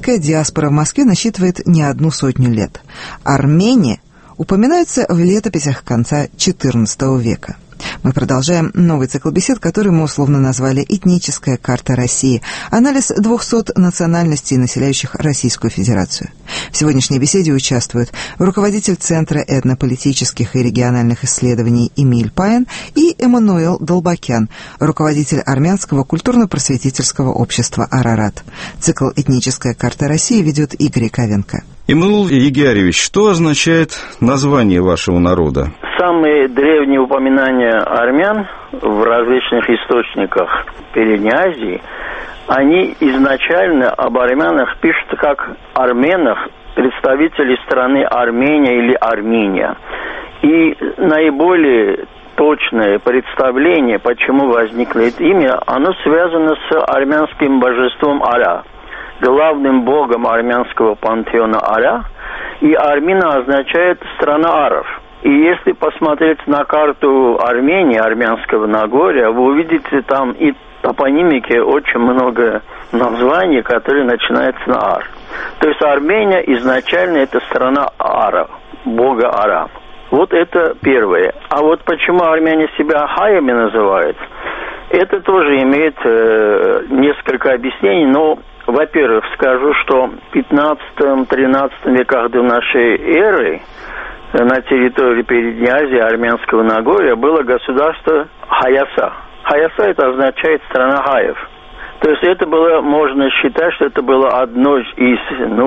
армянская диаспора в Москве насчитывает не одну сотню лет. Армяне упоминаются в летописях конца XIV века. Мы продолжаем новый цикл бесед, который мы условно назвали «Этническая карта России». Анализ 200 национальностей, населяющих Российскую Федерацию. В сегодняшней беседе участвуют руководитель Центра этнополитических и региональных исследований Эмиль Паян и Эммануил Долбакян, руководитель армянского культурно-просветительского общества «Арарат». Цикл «Этническая карта России» ведет Игорь Яковенко. Эммануил Егорович, что означает название вашего народа? Самые древние упоминания армян в различных источниках Передней Азии, они изначально об армянах пишут как арменах, представителей страны Армения или Армения. И наиболее точное представление, почему возникло это имя, оно связано с армянским божеством Ара, главным богом армянского пантеона Ара, и Армина означает «страна аров». И если посмотреть на карту Армении, Армянского Нагорья, вы увидите там и топонимики очень много названий, которые начинаются на Ар. То есть Армения изначально это страна Ара, бога Ара. Вот это первое. А вот почему армяне себя хаями называют, это тоже имеет несколько объяснений, но, во-первых, скажу, что в 15-13 веках до нашей эры на территории Передней Азии, Армянского Нагорья, было государство Хаяса. Хаяса это означает страна хаев. То есть это было, можно считать, что это было одно из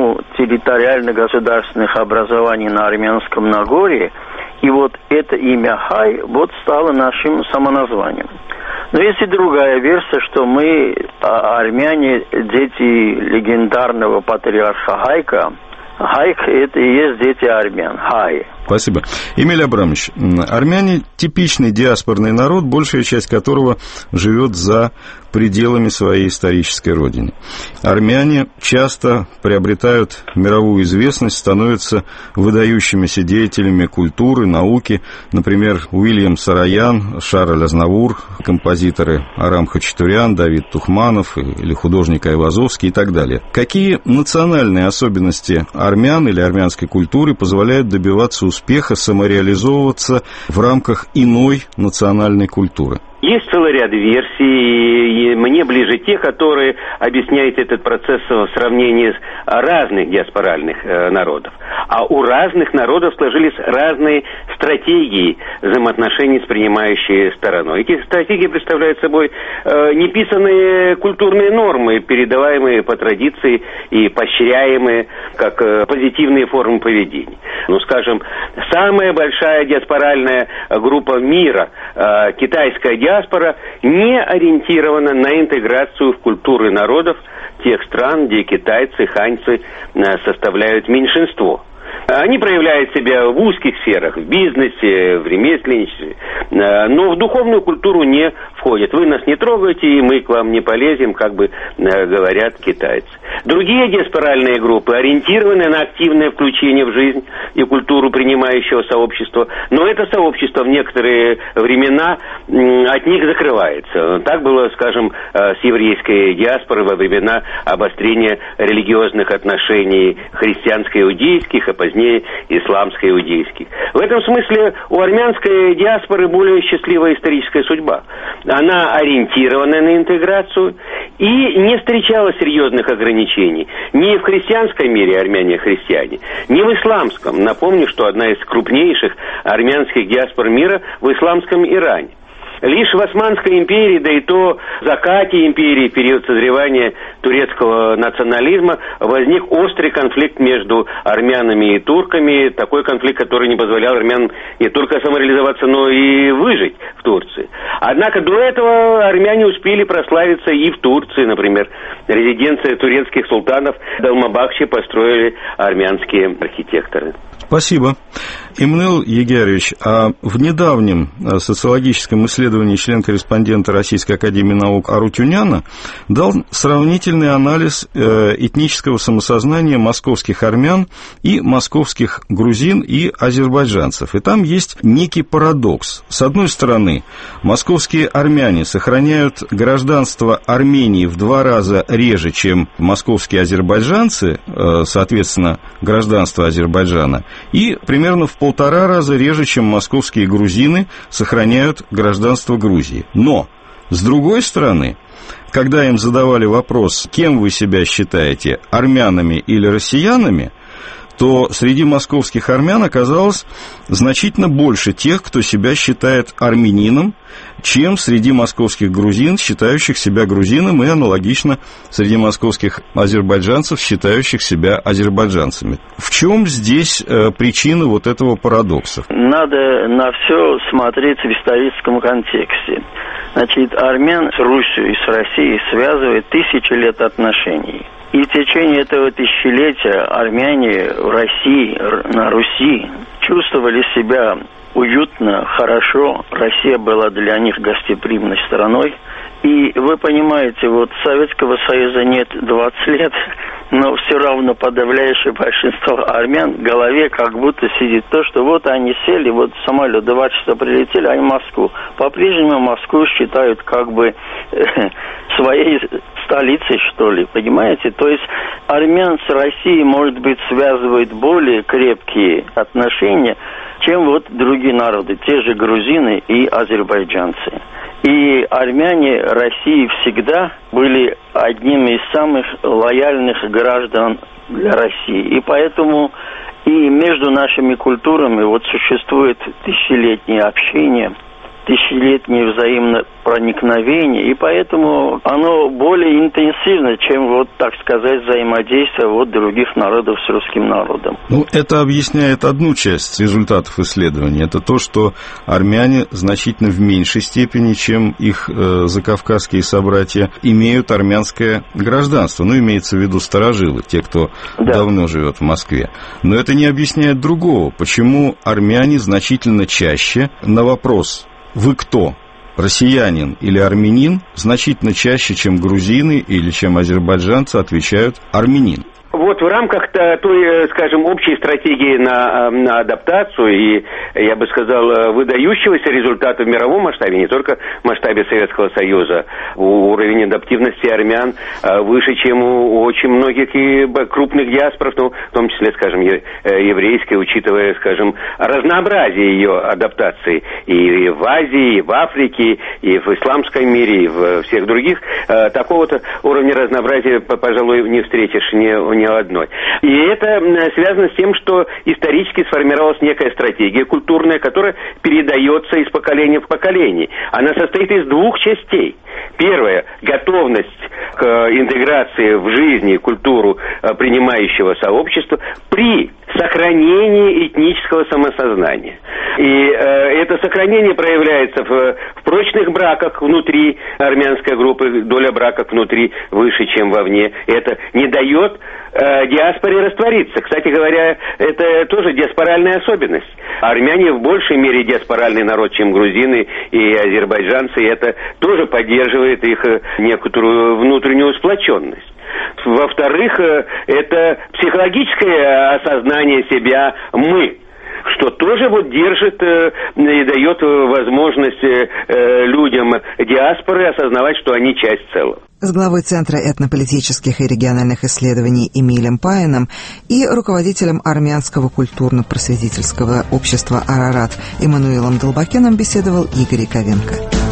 территориально-государственных образований на Армянском Нагорье. И вот это имя Хай вот стало нашим самоназванием. Но есть и другая версия, что мы, армяне, дети легендарного патриарха Хайка. Хайк – это и есть дети армян, Хай. Спасибо. Эмиль Абрамович, армяне – типичный диаспорный народ, большая часть которого живет за пределами своей исторической родины. Армяне часто приобретают мировую известность, становятся выдающимися деятелями культуры, науки. Например, Уильям Сараян, Шарль Азнавур, композиторы Арам Хачатурян, Давид Тухманов или художник Айвазовский и так далее. Какие национальные особенности армян или армянской культуры позволяют добиваться успеха, самореализовываться в рамках иной национальной культуры? Есть целый ряд версий, и мне ближе те, которые объясняют этот процесс в сравнении с разных диаспоральных народов. А у разных народов сложились разные стратегии взаимоотношений с принимающей стороной. Эти стратегии представляют собой неписанные культурные нормы, передаваемые по традиции и поощряемые как позитивные формы поведения. Скажем, самая большая диаспоральная группа мира, китайская диаспора, не ориентирована на интеграцию в культуры народов тех стран, где китайцы, ханьцы составляют меньшинство. Они проявляют себя в узких сферах, в бизнесе, в ремесленничестве, но в духовную культуру не входят. Вы нас не трогаете, и мы к вам не полезем, как бы говорят китайцы. Другие диаспоральные группы ориентированы на активное включение в жизнь и культуру принимающего сообщества, но это сообщество в некоторые времена от них закрывается. Так было, скажем, с еврейской диаспорой во времена обострения религиозных отношений христианско-иудейских, а позднее исламско-иудейских. В этом смысле у армянской диаспоры более счастливая историческая судьба. Она ориентирована на интеграцию и не встречала серьезных ограничений ни в христианском мире, армяне-христиане, ни в исламском. Напомню, что одна из крупнейших армянских диаспор мира в исламском Иране. Лишь в Османской империи, да и то в закате империи, в период созревания турецкого национализма, возник острый конфликт между армянами и турками. Такой конфликт, который не позволял армянам не только самореализоваться, но и выжить в Турции. Однако до этого армяне успели прославиться и в Турции. Например, резиденция турецких султанов Далмабахче построили армянские архитекторы. Спасибо. Эммануил Егорович, а в недавнем социологическом исследовании член-корреспондента Российской академии наук Арутюняна дал сравнительный анализ этнического самосознания московских армян и московских грузин и азербайджанцев. И там есть некий парадокс. С одной стороны, московские армяне сохраняют гражданство Армении в 2 раза реже, чем московские азербайджанцы, соответственно, гражданство Азербайджана, и примерно в 1,5 раза реже, чем московские грузины сохраняют гражданство Грузии. Но, с другой стороны, когда им задавали вопрос, кем вы себя считаете, армянами или россиянами, то среди московских армян оказалось значительно больше тех, кто себя считает армянином, чем среди московских грузин, считающих себя грузином, и аналогично среди московских азербайджанцев, считающих себя азербайджанцами. В чем здесь причина вот этого парадокса? Надо на все смотреть в историческом контексте. Значит, армян с Русью и с Россией связывает 1000 лет отношений. И в течение этого тысячелетия армяне в России, на Руси чувствовали себя уютно, хорошо. Россия была для них гостеприимной страной. И вы понимаете, вот Советского Союза нет 20 лет, но все равно подавляющее большинство армян в голове как будто сидит то, что вот они сели, вот самолет 2 часа прилетели, они в Москву. По-прежнему Москву считают как бы своей столицей, что ли, понимаете? То есть армян с Россией, может быть, связывают более крепкие отношения, чем вот другие народы, те же грузины и азербайджанцы. И армяне России всегда были одними из самых лояльных граждан для России. И поэтому и между нашими культурами вот существует тысячелетнее общение, тысячелетнее взаимное проникновение, и поэтому оно более интенсивно, чем, вот, так сказать, взаимодействие вот других народов с русским народом. Ну, это объясняет одну часть результатов исследования. Это то, что армяне значительно в меньшей степени, чем их закавказские собратья, имеют армянское гражданство. Ну, имеется в виду старожилы, те, кто давно живет в Москве. Но это не объясняет другого. Почему армяне значительно чаще на вопрос «Вы кто? Россиянин или армянин?» значительно чаще, чем грузины или чем азербайджанцы, отвечают «армянин». Вот в рамках той, скажем, общей стратегии на адаптацию и, я бы сказал, выдающегося результата в мировом масштабе, не только в масштабе Советского Союза, уровень адаптивности армян выше, чем у очень многих и крупных диаспор, ну, в том числе, скажем, еврейской, учитывая, скажем, разнообразие ее адаптации и в Азии, и в Африке, и в исламском мире, и в всех других. Такого-то уровня разнообразия, пожалуй, не встретишь ни одной. И это связано с тем, что исторически сформировалась некая стратегия культурная, которая передается из поколения в поколение. Она состоит из 2 частей. Первая – готовность к интеграции в жизнь и культуру принимающего сообщества при сохранении этнического самосознания. И это сохранение проявляется в прочных браках внутри армянской группы, доля браков внутри выше, чем вовне. Это не дает диаспоре раствориться. Кстати говоря, это тоже диаспоральная особенность. Армяне в большей мере диаспоральный народ, чем грузины и азербайджанцы, и это тоже поддерживает их некоторую внутреннюю сплоченность. Во-вторых, это психологическое осознание себя «мы», что тоже вот держит и дает возможность людям диаспоры осознавать, что они часть целого. С главой Центра этнополитических и региональных исследований Эмилем Паином и руководителем армянского культурно-просветительского общества «Арарат» Эммануилом Долбакеном беседовал Игорь Яковенко.